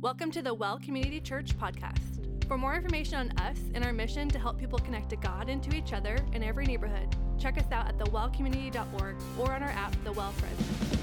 Welcome to the Well Community Church podcast. For more information on us and our mission to help people connect to God and to each other in every neighborhood, check us out at thewellcommunity.org or on our app, The Well Friends.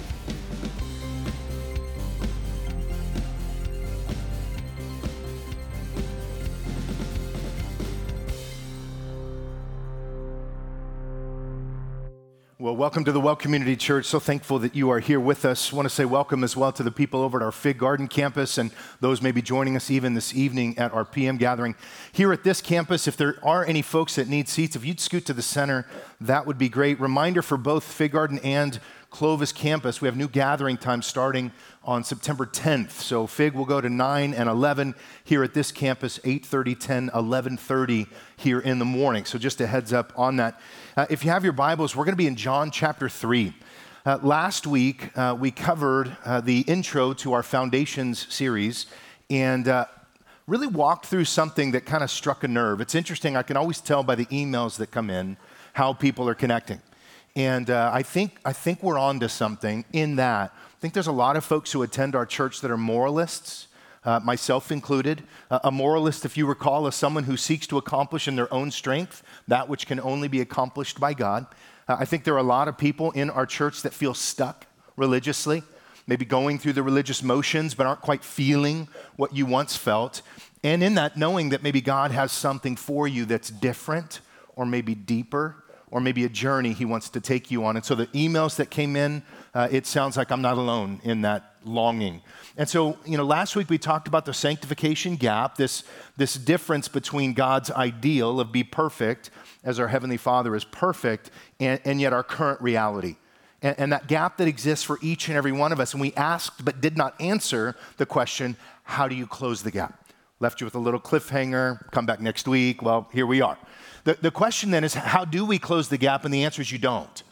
Well, welcome to the Well Community Church. So thankful that you are here with us. I want to say welcome as well to the people over at our Fig Garden campus and those maybe joining us even this evening at our PM gathering. Here at this campus, if there are any folks that need seats, if you'd scoot to the center, that would be great. Reminder for both Fig Garden and Clovis campus, we have new gathering time starting on September 10th. So Fig will go to 9 and 11 here at this campus, 8:30, 10, 11:30 here in the morning. So just a heads up on that. If you have your Bibles, we're going to be in John chapter 3. Last week, we covered the intro to our Foundations series and really walked through something that kind of struck a nerve. It's interesting, I can always tell by the emails that come in how people are connecting. And I think we're on to something in that. I think there's a lot of folks who attend our church that are moralists, myself included. A moralist, if you recall, is someone who seeks to accomplish in their own strength that which can only be accomplished by God. I think there are a lot of people in our church that feel stuck religiously, maybe going through the religious motions, but aren't quite feeling what you once felt. And in that, knowing that maybe God has something for you that's different or maybe deeper, or maybe a journey he wants to take you on. And so the emails that came in, it sounds like I'm not alone in that longing. And so, last week we talked about the sanctification gap, this difference between God's ideal of be perfect, as our Heavenly Father is perfect, and yet our current reality. And that gap that exists for each and every one of us. And we asked but did not answer the question, how do you close the gap? Left you with a little cliffhanger, come back next week. Well, here we are. The question then is, how do we close the gap? And the answer is you don't.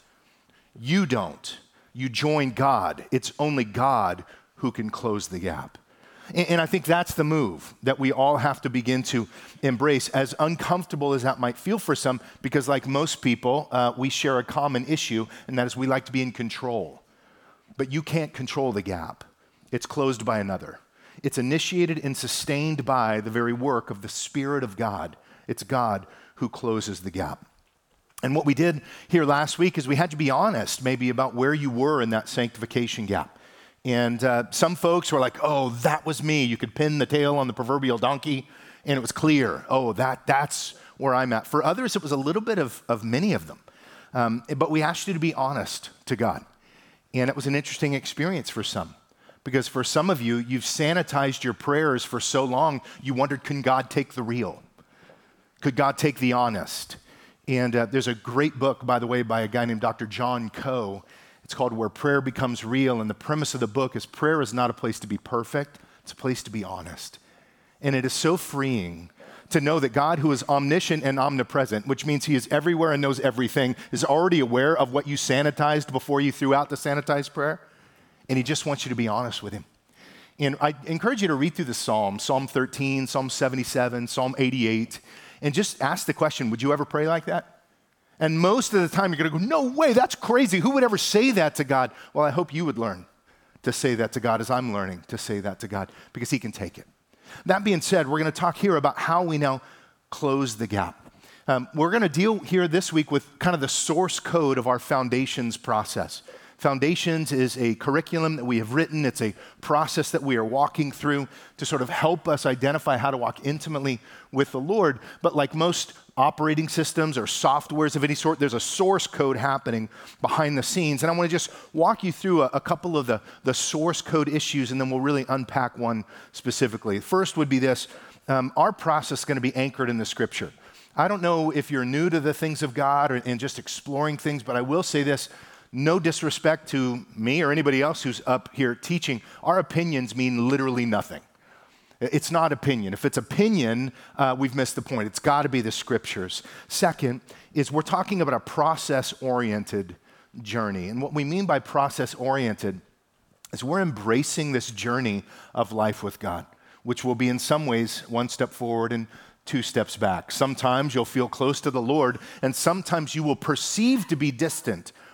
You don't. You join God. It's only God who can close the gap. And I think that's the move that we all have to begin to embrace, as uncomfortable as that might feel for some, because like most people, we share a common issue, and that is we like to be in control. But you can't control the gap. It's closed by another. It's initiated and sustained by the very work of the Spirit of God. It's God who closes the gap. And what we did here last week is we had to be honest maybe about where you were in that sanctification gap. And some folks were like, oh, that was me. You could pin the tail on the proverbial donkey and it was clear. Oh, that's where I'm at. For others, it was a little bit of many of them. But we asked you to be honest to God. And it was an interesting experience for some. Because for some of you, you've sanitized your prayers for so long, you wondered, can God take the real? Could God take the honest? And there's a great book, by the way, by a guy named Dr. John Coe. It's called Where Prayer Becomes Real. And the premise of the book is prayer is not a place to be perfect. It's a place to be honest. And it is so freeing to know that God, who is omniscient and omnipresent, which means he is everywhere and knows everything, is already aware of what you sanitized before you threw out the sanitized prayer. And he just wants you to be honest with him. And I encourage you to read through the Psalms, Psalm 13, Psalm 77, Psalm 88, and just ask the question, would you ever pray like that? And most of the time you're going to go, no way, that's crazy. Who would ever say that to God? Well, I hope you would learn to say that to God as I'm learning to say that to God, because he can take it. That being said, we're going to talk here about how we now close the gap. We're going to deal here this week with kind of the source code of our Foundations process. Foundations is a curriculum that we have written. It's a process that we are walking through to sort of help us identify how to walk intimately with the Lord. But like most operating systems or softwares of any sort, there's a source code happening behind the scenes. And I want to just walk you through a couple of the source code issues, and then we'll really unpack one specifically. First would be this. Our process is going to be anchored in the Scripture. I don't know if you're new to the things of God and just exploring things, but I will say this. No disrespect to me or anybody else who's up here teaching. Our opinions mean literally nothing. It's not opinion. If it's opinion, we've missed the point. It's got to be the Scriptures. Second is we're talking about a process-oriented journey. And what we mean by process-oriented is we're embracing this journey of life with God, which will be in some ways one step forward and two steps back. Sometimes you'll feel close to the Lord, and sometimes you will perceive to be distant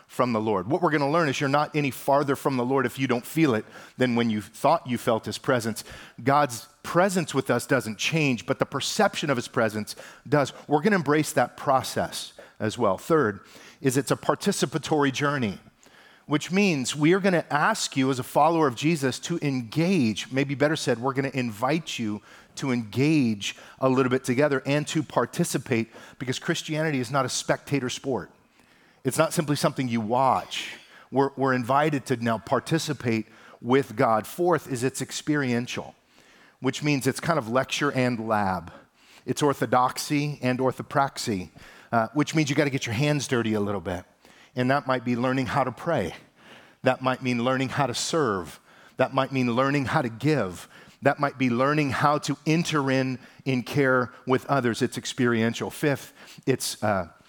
from the Lord. What we're going to learn is you're not any farther from the Lord if you don't feel it than when you thought you felt his presence. God's presence with us doesn't change, but the perception of his presence does. We're going to embrace that process as well. Third is it's a participatory journey, which means we are going to ask you as a follower of Jesus to engage. Maybe better said, we're going to invite you to engage a little bit together and to participate, because Christianity is not a spectator sport. It's not simply something you watch. We're invited to now participate with God. Fourth is it's experiential, which means it's kind of lecture and lab. It's orthodoxy and orthopraxy, which means you got to get your hands dirty a little bit. And that might be learning how to pray. That might mean learning how to serve. That might mean learning how to give. That might be learning how to enter in care with others. It's experiential. Fifth, it's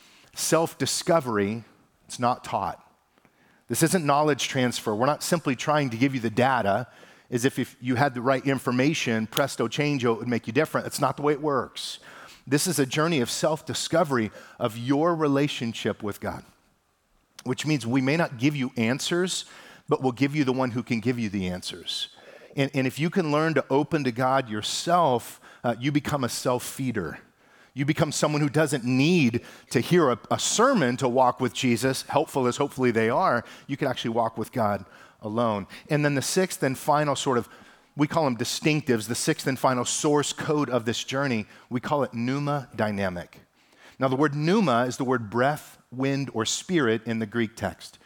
self-discovery. It's not taught. This isn't knowledge transfer. We're not simply trying to give you the data as if you had the right information, presto changeo, it would make you different. It's not the way it works. This is a journey of self-discovery of your relationship with God, which means we may not give you answers, but we'll give you the one who can give you the answers. And if you can learn to open to God yourself, you become a self-feeder. You become someone who doesn't need to hear a sermon to walk with Jesus, helpful as hopefully they are. You can actually walk with God alone. And then the sixth and final sort of, we call them distinctives, the sixth and final source code of this journey, we call it pneuma dynamic. Now the word pneuma is the word breath, wind, or spirit in the Greek text.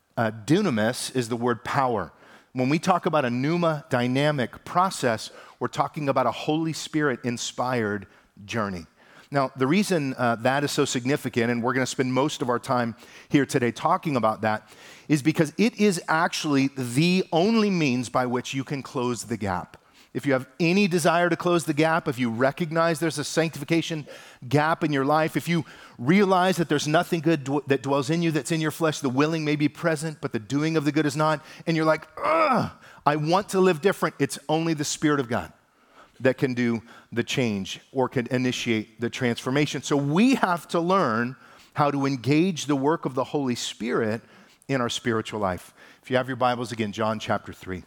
Dunamis is the word power. When we talk about a pneuma dynamic process, we're talking about a Holy Spirit-inspired journey. Now, the reason that is so significant, and we're going to spend most of our time here today talking about that, is because it is actually the only means by which you can close the gap. If you have any desire to close the gap, if you recognize there's a sanctification gap in your life, if you realize that there's nothing good that dwells in you that's in your flesh, the willing may be present, but the doing of the good is not, and you're like, I want to live different, it's only the Spirit of God that can do the change or can initiate the transformation. So we have to learn how to engage the work of the Holy Spirit in our spiritual life. If you have your Bibles again, John chapter 3.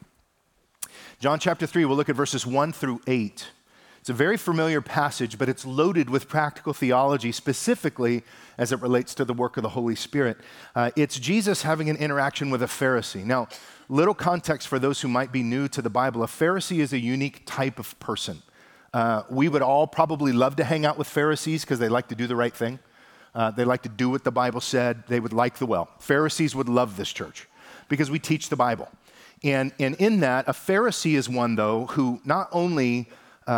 John chapter 3, we'll look at verses 1 through 8. It's a very familiar passage, but it's loaded with practical theology, specifically as it relates to the work of the Holy Spirit. It's Jesus having an interaction with a Pharisee. Now, little context for those who might be new to the Bible. A Pharisee is a unique type of person. We would all probably love to hang out with Pharisees because they like to do the right thing. They like to do what the Bible said. They would like the well. Pharisees would love this church because we teach the Bible. And in that, a Pharisee is one, though, who not only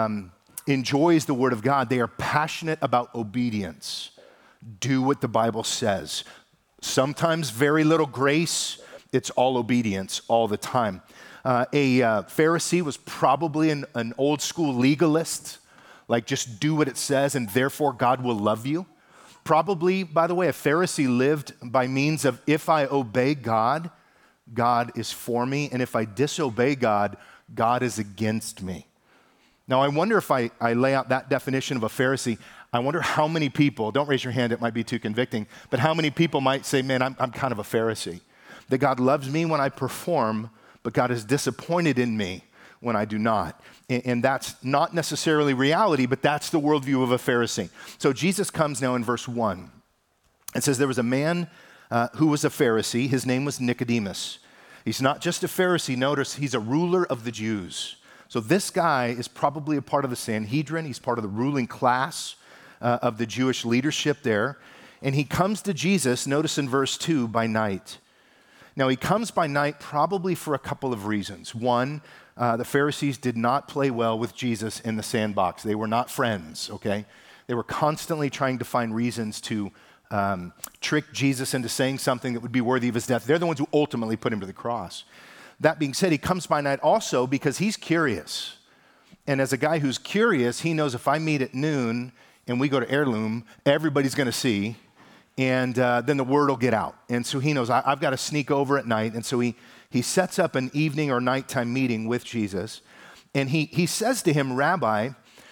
enjoys the Word of God, they are passionate about obedience. Do what the Bible says. Sometimes very little grace. It's all obedience all the time. A Pharisee was probably an old school legalist, like just do what it says and therefore God will love you. Probably, by the way, a Pharisee lived by means of if I obey God, God is for me, and if I disobey God, God is against me. Now, I wonder if I lay out that definition of a Pharisee, I wonder how many people, don't raise your hand, it might be too convicting, but how many people might say, man, I'm kind of a Pharisee. That God loves me when I perform, but God is disappointed in me when I do not. And that's not necessarily reality, but that's the worldview of a Pharisee. So Jesus comes now in verse 1. It says there was a man who was a Pharisee. His name was Nicodemus. He's not just a Pharisee. Notice he's a ruler of the Jews. So this guy is probably a part of the Sanhedrin. He's part of the ruling class of the Jewish leadership there. And he comes to Jesus, notice in verse 2, by night. Now, he comes by night probably for a couple of reasons. One, the Pharisees did not play well with Jesus in the sandbox. They were not friends, okay? They were constantly trying to find reasons to trick Jesus into saying something that would be worthy of his death. They're the ones who ultimately put him to the cross. That being said, he comes by night also because he's curious. And as a guy who's curious, he knows if I meet at noon and we go to Heirloom, everybody's going to see, and then the word will get out. And so he knows, I've got to sneak over at night. And so he sets up an evening or nighttime meeting with Jesus. And he says to him, Rabbi,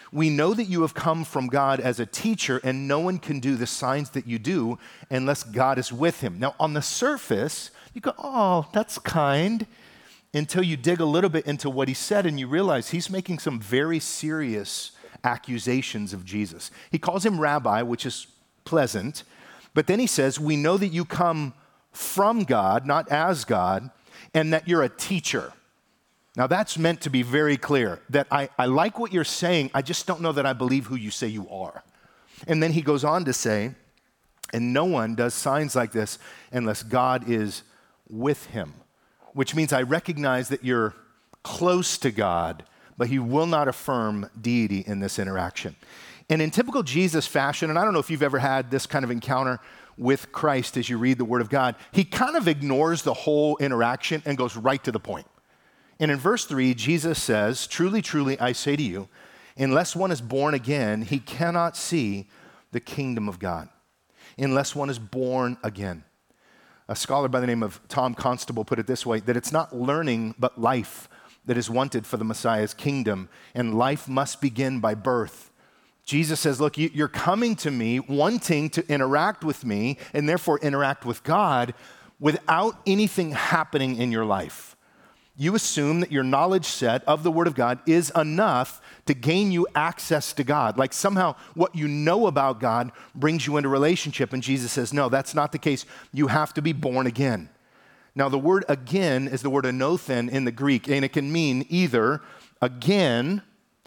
we know that you have come from God as a teacher, and no one can do the signs that you do unless God is with him. Now, on the surface, you go, oh, that's kind, until you dig a little bit into what he said and you realize he's making some very serious accusations of Jesus. He calls him rabbi, which is pleasant, but then he says, we know that you come from God, not as God, and that you're a teacher. Now, that's meant to be very clear, that I like what you're saying, I just don't know that I believe who you say you are. And then he goes on to say, and no one does signs like this unless God is with him, which means I recognize that you're close to God, but he will not affirm deity in this interaction. And in typical Jesus fashion, and I don't know if you've ever had this kind of encounter with Christ as you read the Word of God, he kind of ignores the whole interaction and goes right to the point. And in verse 3, Jesus says, truly, truly, I say to you, unless one is born again, he cannot see the kingdom of God. Unless one is born again. A scholar by the name of Tom Constable put it this way, that it's not learning but life that is wanted for the Messiah's kingdom, and life must begin by birth. Jesus says, look, you're coming to me wanting to interact with me and therefore interact with God without anything happening in your life. You assume that your knowledge set of the Word of God is enough to gain you access to God. Like somehow what you know about God brings you into relationship. And Jesus says, no, that's not the case. You have to be born again. Now, the word again is the word anothen in the Greek, and it can mean either again,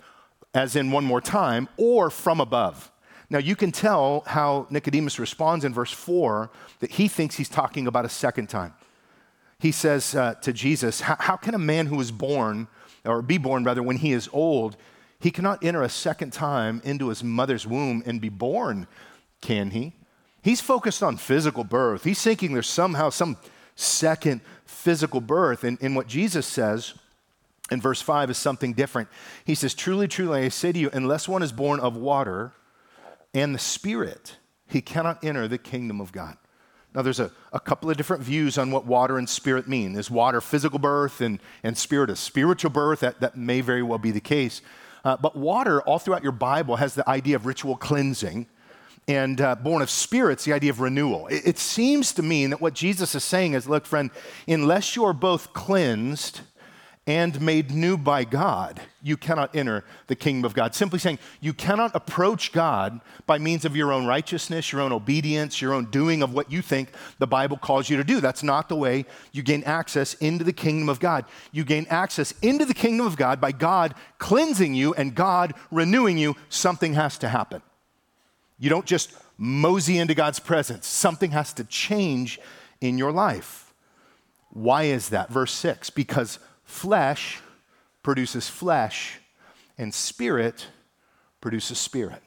as in one more time, or from above. Now, you can tell how Nicodemus responds in verse 4 that he thinks he's talking about a second time. He says to Jesus, how can a man who is born, or be born rather, when he is old, he cannot enter a second time into his mother's womb and be born, can he? He's focused on physical birth. He's thinking there's somehow some second physical birth. And what Jesus says in verse 5 is something different. He says, truly, truly, I say to you, unless one is born of water and the Spirit, he cannot enter the kingdom of God. Now, there's a couple of different views on what water and spirit mean. Is water physical birth and spirit a spiritual birth? That may very well be the case. But water, all throughout your Bible, has the idea of ritual cleansing. And born of spirits, the idea of renewal. It seems to mean that what Jesus is saying is, look, friend, unless you are both cleansed and made new by God, you cannot enter the kingdom of God. Simply saying, you cannot approach God by means of your own righteousness, your own obedience, your own doing of what you think the Bible calls you to do. That's not the way you gain access into the kingdom of God. You gain access into the kingdom of God by God cleansing you and God renewing you. Something has to happen. You don't just mosey into God's presence. Something has to change in your life. Why is that? Verse 6, because flesh produces flesh, and spirit produces spirit.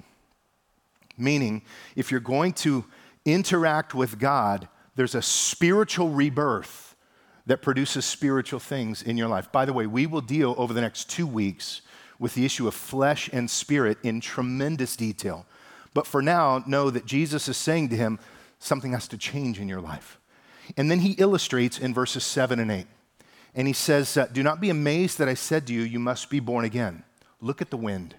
Meaning, if you're going to interact with God, there's a spiritual rebirth that produces spiritual things in your life. By the way, we will deal over the next 2 weeks with the issue of flesh and spirit in tremendous detail. But for now, know that Jesus is saying to him, something has to change in your life. And then he illustrates in verses 7 and 8. And he says, do not be amazed that I said to you, you must be born again. Look at the wind.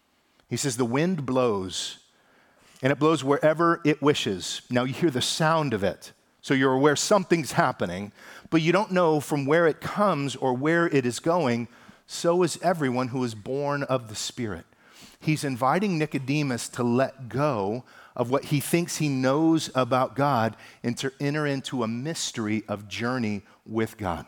He says, the wind blows, and it blows wherever it wishes. Now you hear the sound of it. So you're aware something's happening, but you don't know from where it comes or where it is going. So is everyone who is born of the Spirit. He's inviting Nicodemus to let go of what he thinks he knows about God and to enter into a mystery of journey with God.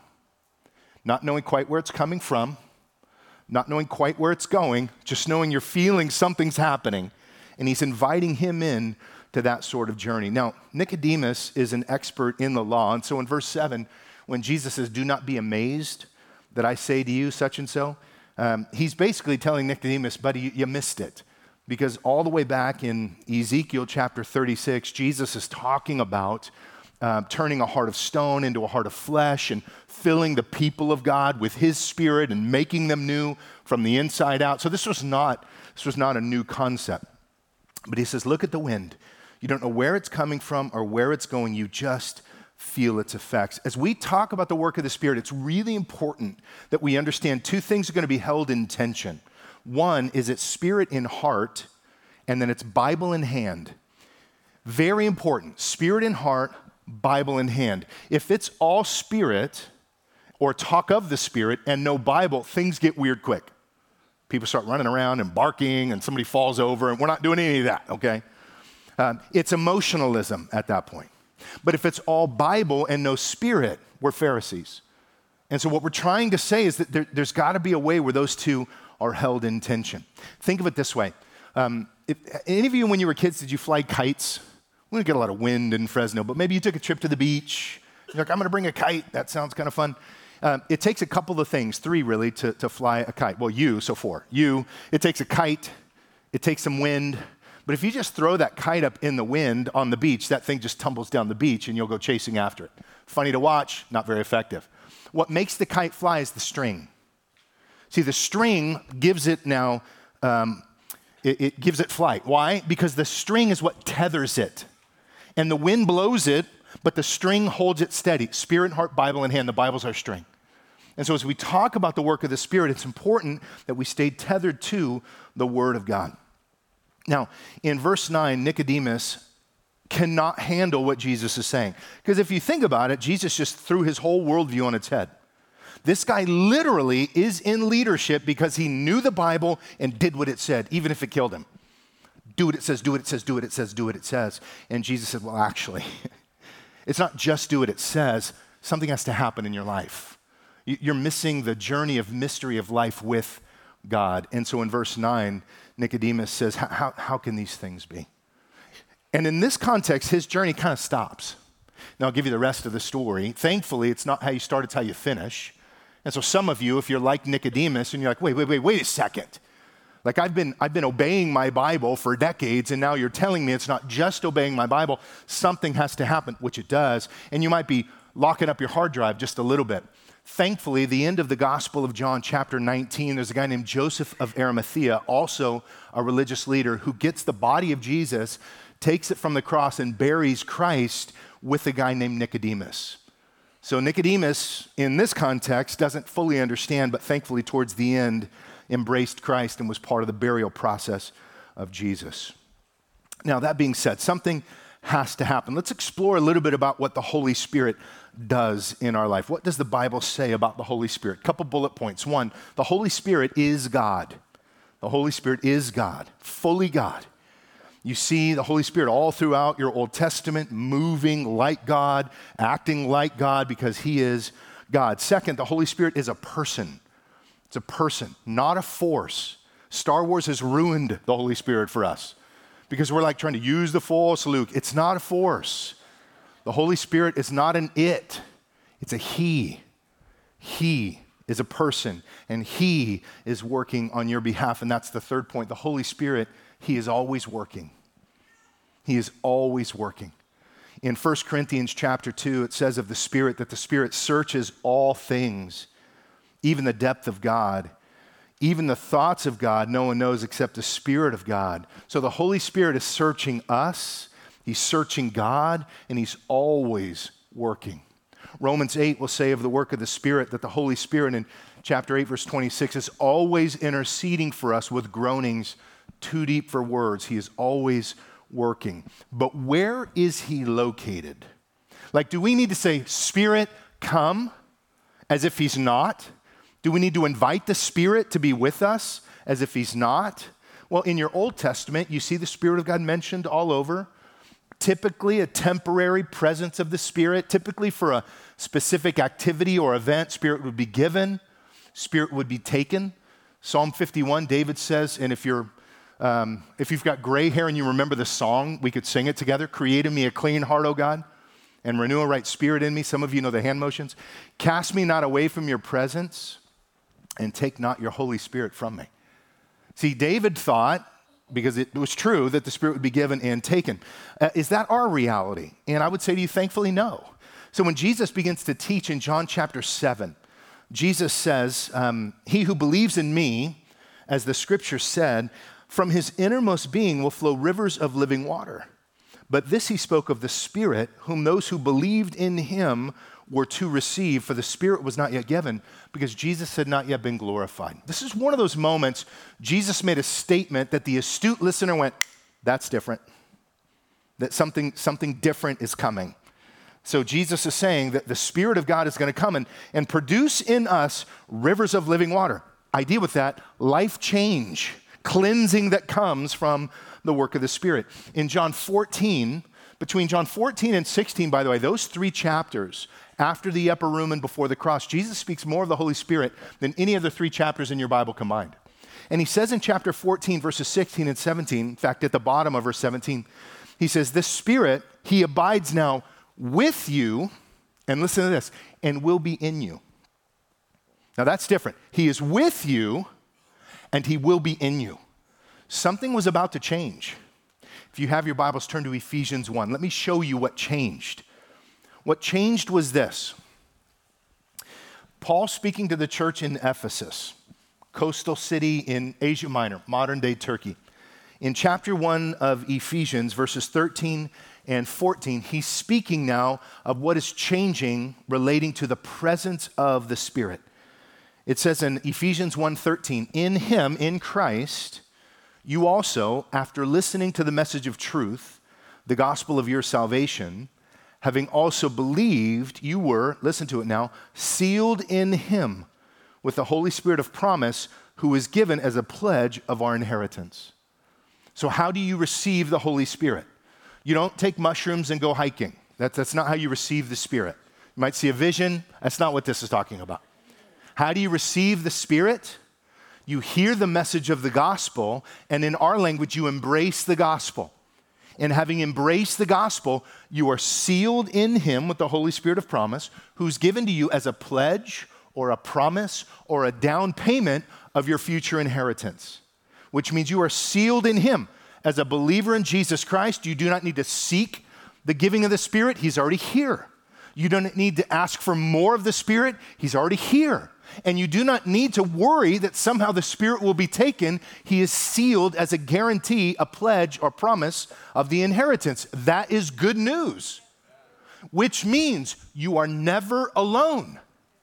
Not knowing quite where it's coming from, not knowing quite where it's going, just knowing you're feeling something's happening. And he's inviting him in to that sort of journey. Now, Nicodemus is an expert in the law. And so in verse 7, when Jesus says, do not be amazed that I say to you such and so, he's basically telling Nicodemus, buddy, you missed it. Because all the way back in Ezekiel chapter 36, Jesus is talking about turning a heart of stone into a heart of flesh and filling the people of God with his Spirit and making them new from the inside out. So this was not a new concept. But he says, look at the wind. You don't know where it's coming from or where it's going. You just feel its effects. As we talk about the work of the Spirit, it's really important that we understand two things are going to be held in tension. One is it's spirit in heart, and then it's Bible in hand. Very important. Spirit in heart, Bible in hand. If it's all spirit or talk of the Spirit and no Bible, things get weird quick. People start running around and barking, and somebody falls over, and we're not doing any of that, okay? It's emotionalism at that point. But if it's all Bible and no Spirit, we're Pharisees. And so what we're trying to say is that there's got to be a way where those two are held in tension. Think of it this way. If any of you, when you were kids, did you fly kites? We didn't get a lot of wind in Fresno, but maybe you took a trip to the beach. You're like, I'm going to bring a kite. That sounds kind of fun. It takes a couple of things, three really, to fly a kite. Well, so four. It takes a kite, it takes some wind, but if you just throw that kite up in the wind on the beach, that thing just tumbles down the beach and you'll go chasing after it. Funny to watch, not very effective. What makes the kite fly is the string. See, the string gives it now, it gives it flight. Why? Because the string is what tethers it. And the wind blows it, but the string holds it steady. Spirit, heart, Bible in hand. The Bible's our string. And so as we talk about the work of the Spirit, it's important that we stay tethered to the Word of God. Now, in verse 9, Nicodemus cannot handle what Jesus is saying. Because if you think about it, Jesus just threw his whole worldview on its head. This guy literally is in leadership because he knew the Bible and did what it said, even if it killed him. Do what it says, do what it says, do what it says, do what it says. And Jesus said, well, actually, it's not just do what it says. Something has to happen in your life. You're missing the journey of mystery of life with God. And so in verse 9, Nicodemus says, how can these things be? And in this context, his journey kind of stops. Now, I'll give you the rest of the story. Thankfully, it's not how you start, it's how you finish. And so some of you, if you're like Nicodemus, and you're like, wait a second. Like I've been obeying my Bible for decades, and now you're telling me it's not just obeying my Bible. Something has to happen, which it does. And you might be locking up your hard drive just a little bit. Thankfully, the end of the Gospel of John, chapter 19, there's a guy named Joseph of Arimathea, also a religious leader, who gets the body of Jesus, takes it from the cross, and buries Christ with a guy named Nicodemus. So Nicodemus, in this context, doesn't fully understand, but thankfully towards the end, embraced Christ and was part of the burial process of Jesus. Now, that being said, something has to happen. Let's explore a little bit about what the Holy Spirit does in our life. What does the Bible say about the Holy Spirit? Couple bullet points. One, the Holy Spirit is God. The Holy Spirit is God, fully God. You see the Holy Spirit all throughout your Old Testament, moving like God, acting like God because he is God. Second, the Holy Spirit is a person. It's a person, not a force. Star Wars has ruined the Holy Spirit for us because we're like trying to use the Force, Luke. It's not a force. The Holy Spirit is not an it. It's a he. He is a person, and he is working on your behalf. And that's the third point. The Holy Spirit, he is always working. He is always working. In 1 Corinthians chapter 2, it says of the Spirit that the Spirit searches all things, even the depth of God. Even the thoughts of God, no one knows except the Spirit of God. So the Holy Spirit is searching us, he's searching God, and he's always working. Romans 8 will say of the work of the Spirit that the Holy Spirit in chapter 8, verse 26 is always interceding for us with groanings too deep for words. He is always working. But where is he located? Like, do we need to say, Spirit, come, as if he's not? Do we need to invite the Spirit to be with us as if he's not? Well, in your Old Testament, you see the Spirit of God mentioned all over. Typically a temporary presence of the Spirit, typically for a specific activity or event, Spirit would be given, Spirit would be taken. Psalm 51, David says, and if you've got gray hair and you remember the song, we could sing it together. Create in me a clean heart, O God, and renew a right spirit in me. Some of you know the hand motions. Cast me not away from your presence, and take not your Holy Spirit from me. See, David thought, because it was true, that the Spirit would be given and taken. Is that our reality? And I would say to you, thankfully, no. So when Jesus begins to teach in John chapter 7, Jesus says, he who believes in me, as the scripture said, from his innermost being will flow rivers of living water. But this he spoke of the Spirit, whom those who believed in him were to receive, for the Spirit was not yet given, because Jesus had not yet been glorified. This is one of those moments Jesus made a statement that the astute listener went, that's different. That something different is coming. So Jesus is saying that the Spirit of God is going to come and produce in us rivers of living water. Idea with that, life change, cleansing that comes from the work of the Spirit. In John 14, between John 14 and 16, by the way, those 3 chapters, after the upper room and before the cross, Jesus speaks more of the Holy Spirit than any of the 3 chapters in your Bible combined. And he says in chapter 14, verses 16 and 17, in fact, at the bottom of verse 17, he says, "This Spirit, he abides now with you," and listen to this, "and will be in you." Now that's different. He is with you, and he will be in you. Something was about to change. If you have your Bibles, turn to Ephesians 1. Let me show you what changed. What changed was this. Paul speaking to the church in Ephesus, coastal city in Asia Minor, modern-day Turkey. In chapter 1 of Ephesians, verses 13 and 14, he's speaking now of what is changing relating to the presence of the Spirit. It says in Ephesians 1:13, "In him, in Christ, you also, after listening to the message of truth, the gospel of your salvation, having also believed, you were," listen to it now, "sealed in him with the Holy Spirit of promise, who is given as a pledge of our inheritance." So how do you receive the Holy Spirit? You don't take mushrooms and go hiking. That's not how you receive the Spirit. You might see a vision. That's not what this is talking about. How do you receive the Spirit? You hear the message of the gospel, and in our language, you embrace the gospel. And having embraced the gospel, you are sealed in him with the Holy Spirit of promise, who's given to you as a pledge or a promise or a down payment of your future inheritance, which means you are sealed in him. As a believer in Jesus Christ, you do not need to seek the giving of the Spirit. He's already here. You don't need to ask for more of the Spirit. He's already here. And you do not need to worry that somehow the Spirit will be taken. He is sealed as a guarantee, a pledge, or promise of the inheritance. That is good news, which means you are never alone.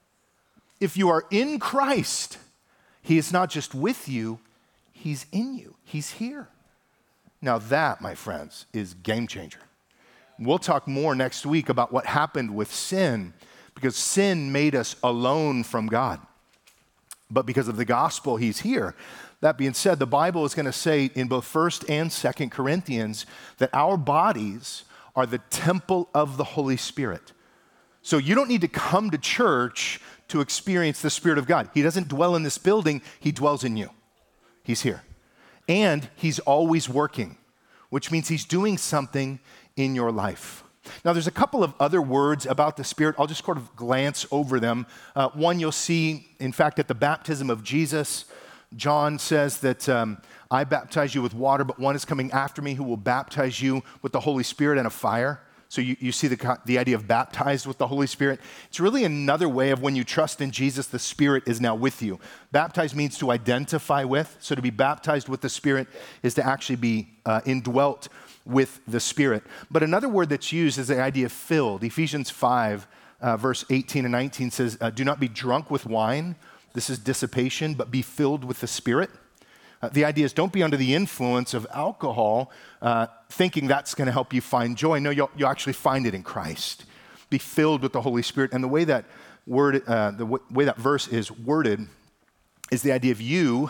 If you are in Christ, he is not just with you, he's in you. He's here. Now that, my friends, is game changer. We'll talk more next week about what happened with sin, because sin made us alone from God. But because of the gospel, he's here. That being said, the Bible is going to say in both 1 and 2 Corinthians that our bodies are the temple of the Holy Spirit. So you don't need to come to church to experience the Spirit of God. He doesn't dwell in this building. He dwells in you. He's here. And he's always working, which means he's doing something in your life. Now, there's a couple of other words about the Spirit. I'll just sort of glance over them. One you'll see, in fact, at the baptism of Jesus, John says that I baptize you with water, but one is coming after me who will baptize you with the Holy Spirit and a fire. So you see the idea of baptized with the Holy Spirit. It's really another way of when you trust in Jesus, the Spirit is now with you. Baptized means to identify with. So to be baptized with the Spirit is to actually be indwelt with the Spirit. But another word that's used is the idea of filled. Ephesians 5, verse 18 and 19 says, do not be drunk with wine. This is dissipation, but be filled with the Spirit. The idea is don't be under the influence of alcohol, thinking that's going to help you find joy. No, you'll actually find it in Christ. Be filled with the Holy Spirit. And the way that way that verse is worded is the idea of you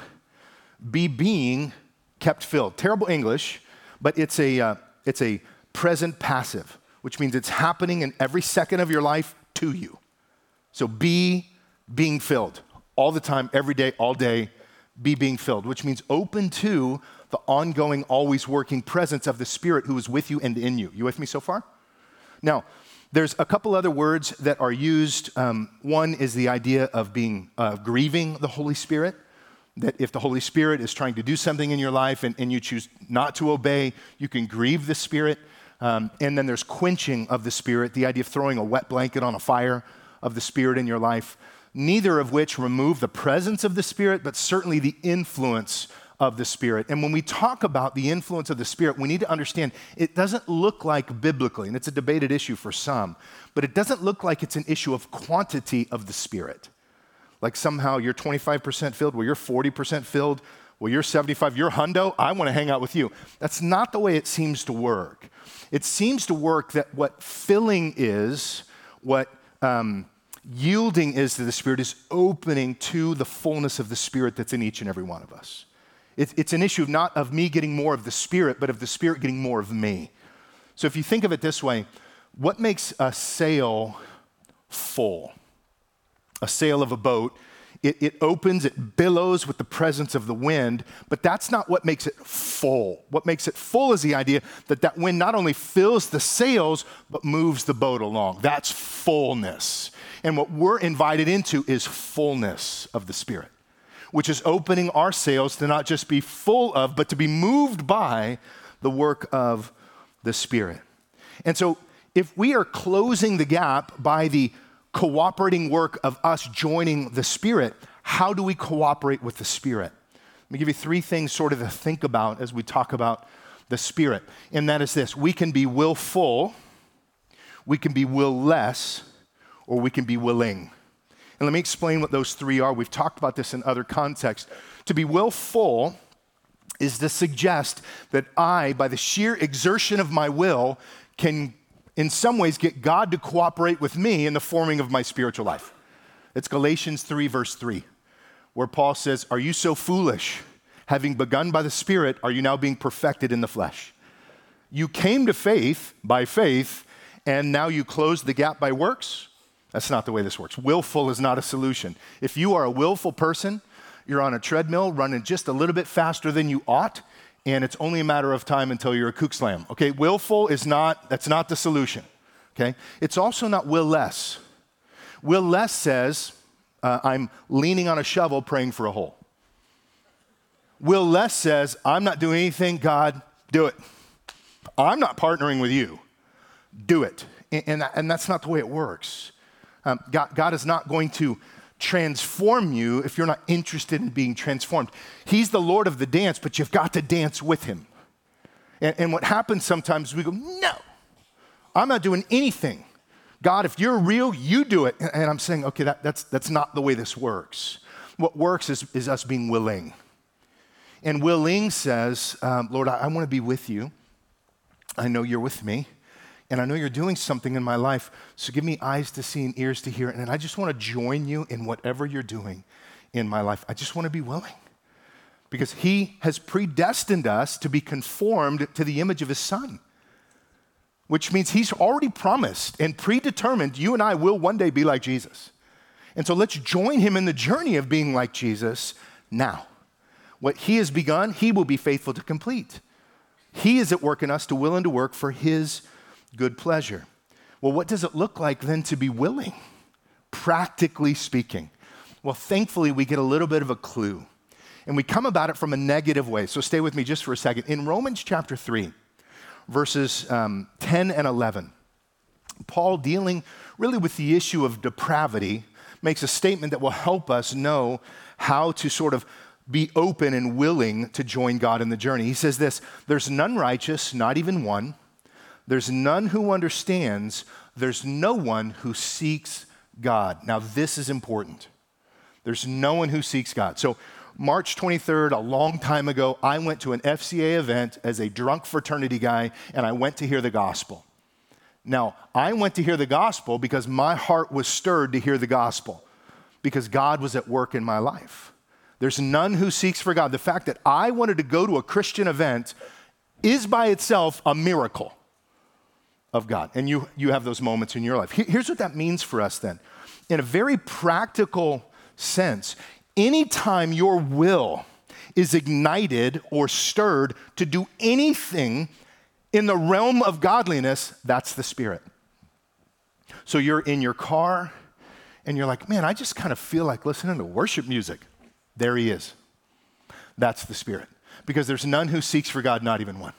being kept filled. Terrible English, but it's a present passive, which means it's happening in every second of your life to you. So being filled all the time, every day, all day. Being filled, which means open to the ongoing, always working presence of the Spirit who is with you and in you. You with me so far? Now, there's a couple other words that are used. One is the idea of grieving the Holy Spirit, that if the Holy Spirit is trying to do something in your life and you choose not to obey, you can grieve the Spirit. And then there's quenching of the Spirit, the idea of throwing a wet blanket on a fire of the Spirit in your life. Neither of which remove the presence of the Spirit, but certainly the influence of the Spirit. And when we talk about the influence of the Spirit, we need to understand it doesn't look like biblically, and it's a debated issue for some, but it doesn't look like it's an issue of quantity of the Spirit. Like somehow you're 25% filled, well, you're 40% filled, well, you're 75, you're hundo, I want to hang out with you. That's not the way it seems to work. It seems to work that what filling is, what yielding is to the Spirit, is opening to the fullness of the Spirit that's in each and every one of us. It's an issue not of me getting more of the Spirit, but of the Spirit getting more of me. So if you think of it this way, what makes a sail full? A sail of a boat, it opens, it billows with the presence of the wind, but that's not what makes it full. What makes it full is the idea that that wind not only fills the sails, but moves the boat along. That's fullness. And what we're invited into is fullness of the Spirit, which is opening our sails to not just be full of, but to be moved by the work of the Spirit. And so if we are closing the gap by the cooperating work of us joining the Spirit, how do we cooperate with the Spirit? Let me give you three things sort of to think about as we talk about the Spirit. And that is this: we can be willful, we can be will-less, or we can be willing. And let me explain what those three are. We've talked about this in other contexts. To be willful is to suggest that I, by the sheer exertion of my will, can in some ways get God to cooperate with me in the forming of my spiritual life. It's Galatians 3, verse 3, where Paul says, "Are you so foolish? Having begun by the Spirit, are you now being perfected in the flesh? You came to faith by faith, and now you close the gap by works?" That's not the way this works. Willful is not a solution. If you are a willful person, you're on a treadmill running just a little bit faster than you ought, and it's only a matter of time until you're a kook slam. Okay, willful is not, that's not the solution. Okay, it's also not will-less. Will-less says, I'm leaning on a shovel praying for a hole. Will-less says, I'm not doing anything, God, do it. I'm not partnering with you. Do it. And that's not the way it works. God is not going to transform you if you're not interested in being transformed. He's the Lord of the dance, but you've got to dance with him. And what happens sometimes, we go, no, I'm not doing anything. God, if you're real, you do it. And I'm saying, okay, that's not the way this works. What works is us being willing. And willing says, Lord, I want to be with you. I know you're with me. And I know you're doing something in my life, so give me eyes to see and ears to hear. And I just want to join you in whatever you're doing in my life. I just want to be willing. Because he has predestined us to be conformed to the image of his Son, which means he's already promised and predetermined you and I will one day be like Jesus. And so let's join him in the journey of being like Jesus now. What he has begun, he will be faithful to complete. He is at work in us to will and to work for his good pleasure. Well, what does it look like then to be willing, practically speaking? Well, thankfully, we get a little bit of a clue, and we come about it from a negative way. So stay with me just for a second. In Romans chapter 3, verses 10 and 11, Paul, dealing really with the issue of depravity, makes a statement that will help us know how to sort of be open and willing to join God in the journey. He says this: "There's none righteous, not even one. There's none who understands. There's no one who seeks God." Now, this is important. There's no one who seeks God. So, March 23rd, a long time ago, I went to an FCA event as a drunk fraternity guy, and I went to hear the gospel. Now, I went to hear the gospel because my heart was stirred to hear the gospel, because God was at work in my life. There's none who seeks for God. The fact that I wanted to go to a Christian event is by itself a miracle of God. And you have those moments in your life. Here's what that means for us then. In a very practical sense, anytime your will is ignited or stirred to do anything in the realm of godliness, that's the Spirit. So you're in your car and you're like, man, I just kind of feel like listening to worship music. There he is. That's the Spirit. Because there's none who seeks for God, not even one.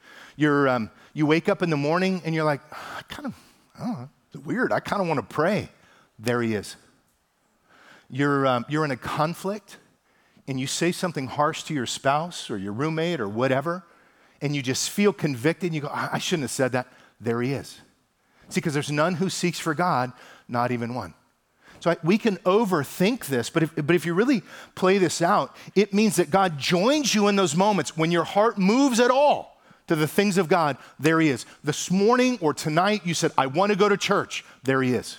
You wake up in the morning and you're like, I don't know, it's weird. I kind of want to pray. There he is. You're in a conflict and you say something harsh to your spouse or your roommate or whatever, and you just feel convicted, and you go, I shouldn't have said that, there he is. See, because there's none who seeks for God, not even one. So we can overthink this, but if you really play this out, it means that God joins you in those moments when your heart moves at all to the things of God. There he is. This morning or tonight, you said, I want to go to church. There he is.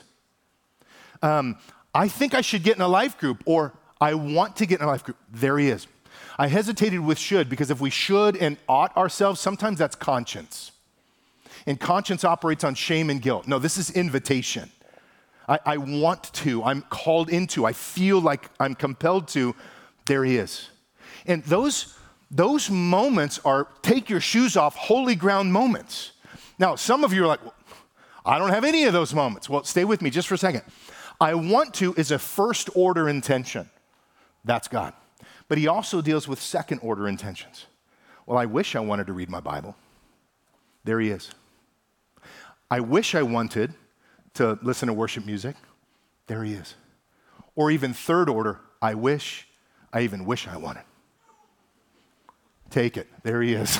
I think I should get in a life group, or I want to get in a life group. There he is. I hesitated with should, because if we should and ought ourselves, sometimes that's conscience. And conscience operates on shame and guilt. No, this is invitation. I want to, I'm called into, I feel like I'm compelled to. There he is. And those moments are take your shoes off, holy ground moments. Now, some of you are like, well, I don't have any of those moments. Well, stay with me just for a second. I want to is a first order intention. That's God. But he also deals with second order intentions. Well, I wish I wanted to read my Bible. There he is. I wish I wanted to listen to worship music. There he is. Or even third order, I even wish I wanted. Take it. There he is.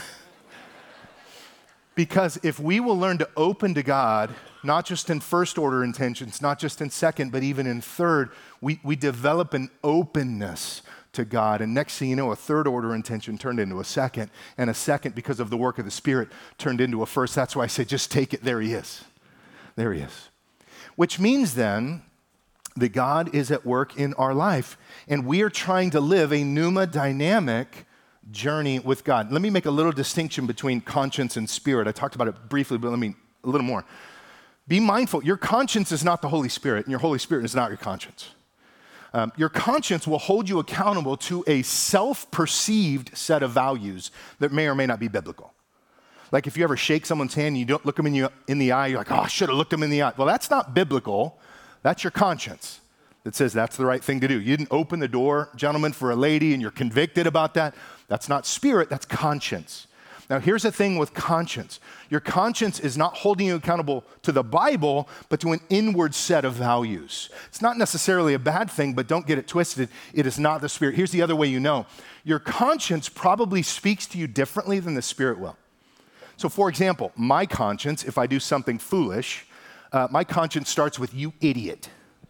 Because if we will learn to open to God, not just in first order intentions, not just in second, but even in third, we develop an openness to God. And next thing you know, a third order intention turned into a second, and a second, because of the work of the Spirit, turned into a first. That's why I say, just take it. There he is. There he is. Which means then that God is at work in our life, and we are trying to live a pneumodynamic journey with God. Let me make a little distinction between conscience and spirit. I talked about it briefly, but let me a little more. Be mindful, your conscience is not the Holy Spirit, and your Holy Spirit is not your conscience. Your conscience will hold you accountable to a self-perceived set of values that may or may not be biblical. Like if you ever shake someone's hand and you don't look them in the eye, you're like, oh, I should have looked them in the eye. Well, that's not biblical. That's your conscience that says that's the right thing to do. You didn't open the door, gentlemen, for a lady, and you're convicted about that. That's not spirit, that's conscience. Now, here's the thing with conscience. Your conscience is not holding you accountable to the Bible, but to an inward set of values. It's not necessarily a bad thing, but don't get it twisted. It is not the Spirit. Here's the other way you know. Your conscience probably speaks to you differently than the Spirit will. So, for example, my conscience, if I do something foolish, my conscience starts with, you idiot.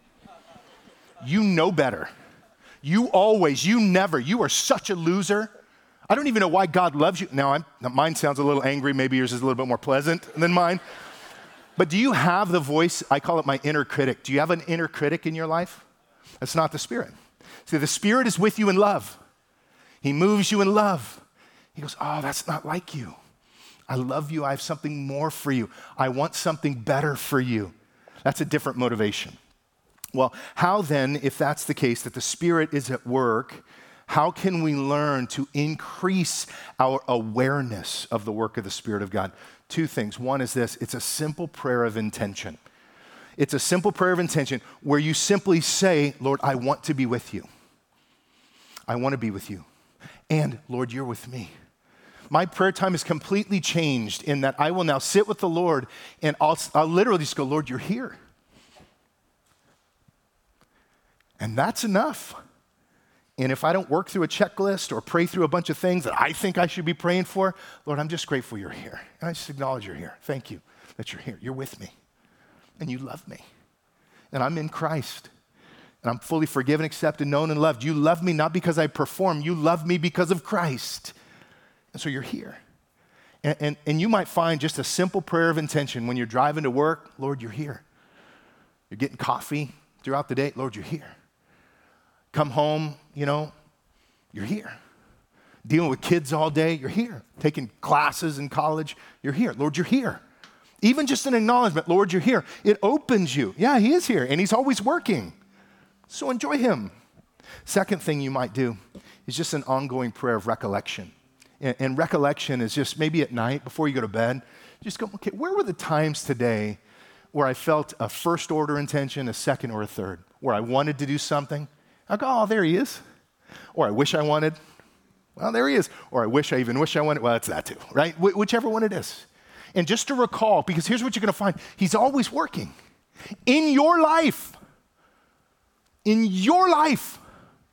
You know better. You never. You are such a loser. I don't even know why God loves you. Now, mine sounds a little angry. Maybe yours is a little bit more pleasant than mine. But do you have the voice? I call it my inner critic. Do you have an inner critic in your life? That's not the Spirit. See, the Spirit is with you in love. He moves you in love. He goes, oh, that's not like you. I love you. I have something more for you. I want something better for you. That's a different motivation. Well, how then, if that's the case, that the Spirit is at work, how can we learn to increase our awareness of the work of the Spirit of God? Two things. One is this. It's a simple prayer of intention. It's a simple prayer of intention where you simply say, Lord, I want to be with you. I want to be with you. And, Lord, you're with me. My prayer time is completely changed in that I will now sit with the Lord and I'll literally just go, Lord, you're here. And that's enough. And if I don't work through a checklist or pray through a bunch of things that I think I should be praying for, Lord, I'm just grateful you're here. And I just acknowledge you're here. Thank you that you're here. You're with me. And you love me. And I'm in Christ. And I'm fully forgiven, accepted, known, and loved. You love me not because I perform. You love me because of Christ. And so you're here. And you might find just a simple prayer of intention when you're driving to work, Lord, you're here. You're getting coffee throughout the day, Lord, you're here. Come home, you're here. Dealing with kids all day, you're here. Taking classes in college, you're here. Lord, you're here. Even just an acknowledgement, Lord, you're here. It opens you. Yeah, he is here, and he's always working. So enjoy him. Second thing you might do is just an ongoing prayer of recollection. And recollection is just maybe at night before you go to bed, just go, okay, where were the times today where I felt a first order intention, a second or a third, where I wanted to do something? I go, oh, there he is. Or I wish I wanted. Well, there he is. Or I wish I wanted. Well, it's that too, right? Whichever one it is. And just to recall, because here's what you're going to find. He's always working. In your life.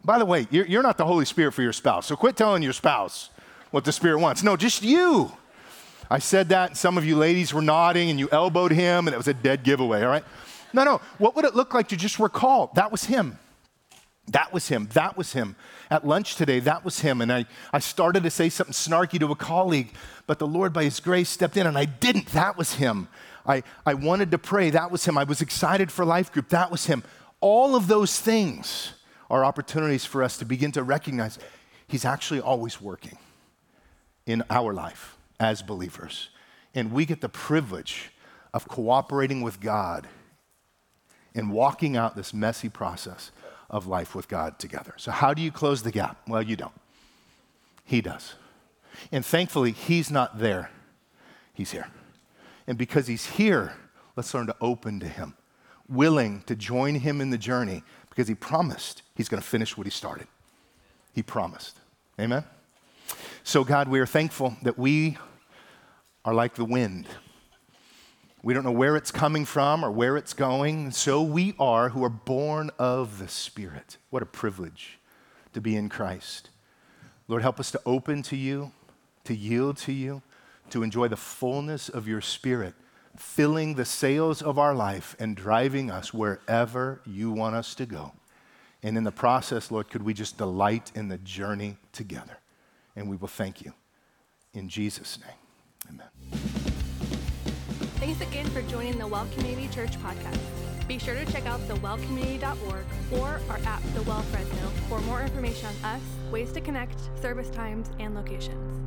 By the way, you're not the Holy Spirit for your spouse, so quit telling your spouse what the Spirit wants. No, just you. I said that, and some of you ladies were nodding, and you elbowed him, and it was a dead giveaway, all right? No. What would it look like to just recall? That was him. That was him. That was him. At lunch today, that was him. And I started to say something snarky to a colleague, but the Lord, by his grace, stepped in, and I didn't. That was him. I wanted to pray. That was him. I was excited for life group. That was him. All of those things are opportunities for us to begin to recognize he's actually always working in our life as believers. And we get the privilege of cooperating with God and walking out this messy process of life with God together. So how do you close the gap? Well, you don't. He does. And thankfully, he's not there. He's here. And because he's here, let's learn to open to him, willing to join him in the journey, because he promised he's going to finish what he started. He promised. Amen? So God, we are thankful that we are like the wind. We don't know where it's coming from or where it's going. So we are who are born of the Spirit. What a privilege to be in Christ. Lord, help us to open to you, to yield to you, to enjoy the fullness of your Spirit, filling the sails of our life and driving us wherever you want us to go. And in the process, Lord, could we just delight in the journey together? And we will thank you. In Jesus' name, amen. Thanks again for joining the Well Community Church podcast. Be sure to check out thewellcommunity.org or our app, The Well Fresno, for more information on us, ways to connect, service times, and locations.